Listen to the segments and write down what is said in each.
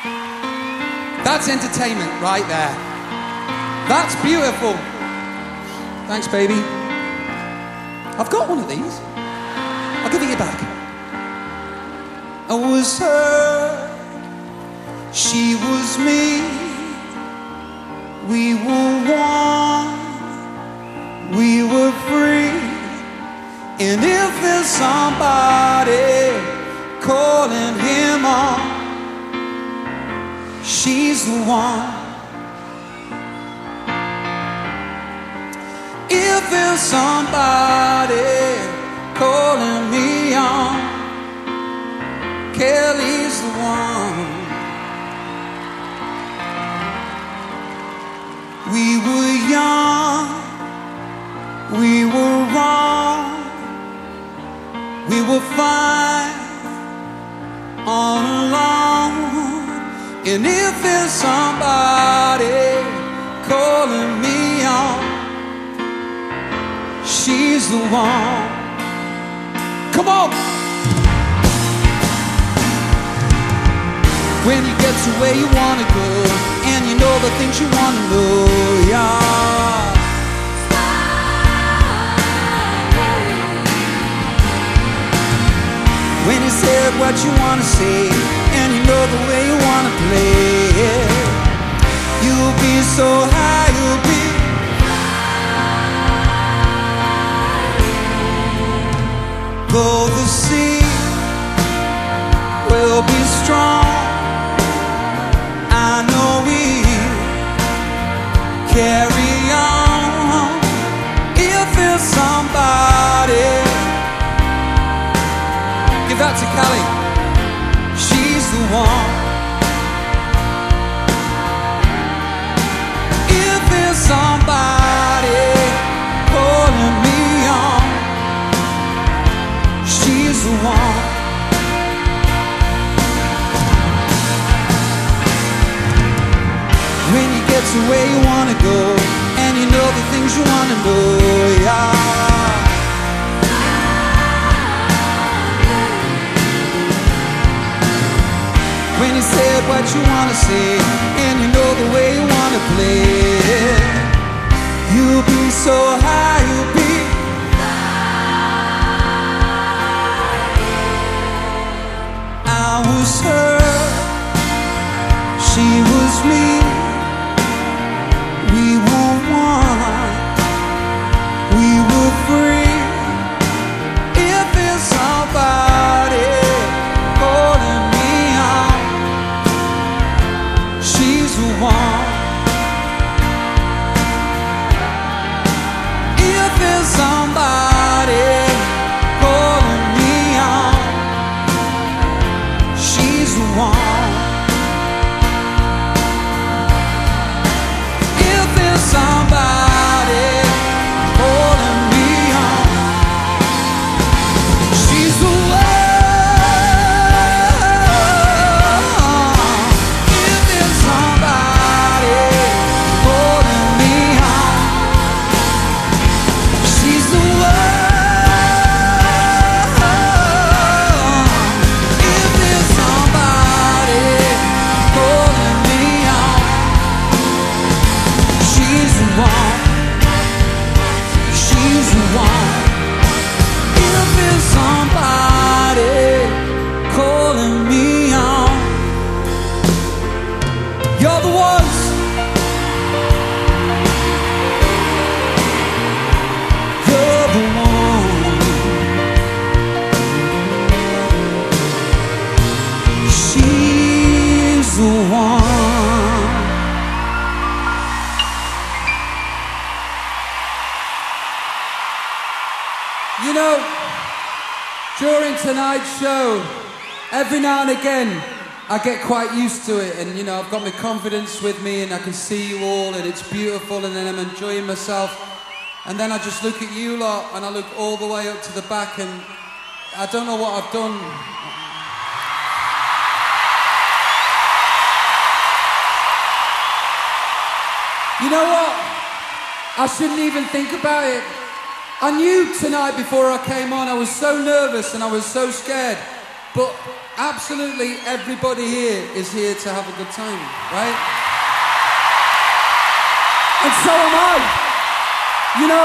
That's entertainment right there. That's beautiful. Thanks, baby. I've got one of these. I'll give it you back. I was her, she was me. We were one, we were free. And if there's somebody calling him on, she's the one. If there's somebody calling me on, Kelly's the one. We were young, we were wrong, we were fine all along. And if there's somebody calling me on, she's the one. Come on! When you get to where you wanna go, and you know the things you wanna know, yeah. When you said what you wanna say, and you know the way you wanna play, you'll be so high, you'll be though the sea will be strong, I know we'll carry on. If there's somebody, give that to Kelly, she's the one. If there's somebody calling me on, she's the one. When you get to where you wanna go, and you know the things you wanna know, yeah. When you said what you wanna say, and you know the way you wanna play, you'll be so high, you'll be I was her, she was me. We were one, we were free. If there's somebody holding me on, she's the one. If there's somebody holding me on, she's the one. If there's somebody holding me on, she's the one. If there's somebody holding me on, she's the one. If there's somebody holding me on, she's the one. She's the one. If there's somebody calling me on, you're the ones. You're the one. She's the one. You know, during tonight's show, every now and again, I get quite used to it, and you know, I've got my confidence with me, and I can see you all, and it's beautiful, and then I'm enjoying myself, and then I just look at you lot, and I look all the way up to the back, and I don't know what I've done. You know what? I shouldn't even think about it. I knew tonight before I came on, I was so nervous and I was so scared. But absolutely everybody here is here to have a good time, right? And so am I. You know,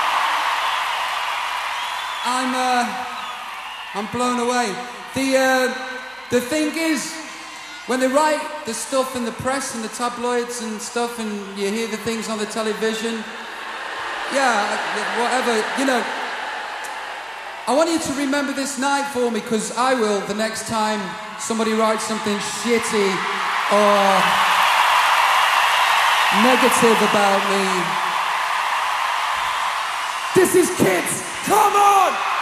I'm blown away. The thing is, when they write the stuff in the press and the tabloids and stuff, and you hear the things on the television, yeah, whatever, you know, I want you to remember this night for me, because I will the next time somebody writes something shitty or negative about me. This is Kids, come on!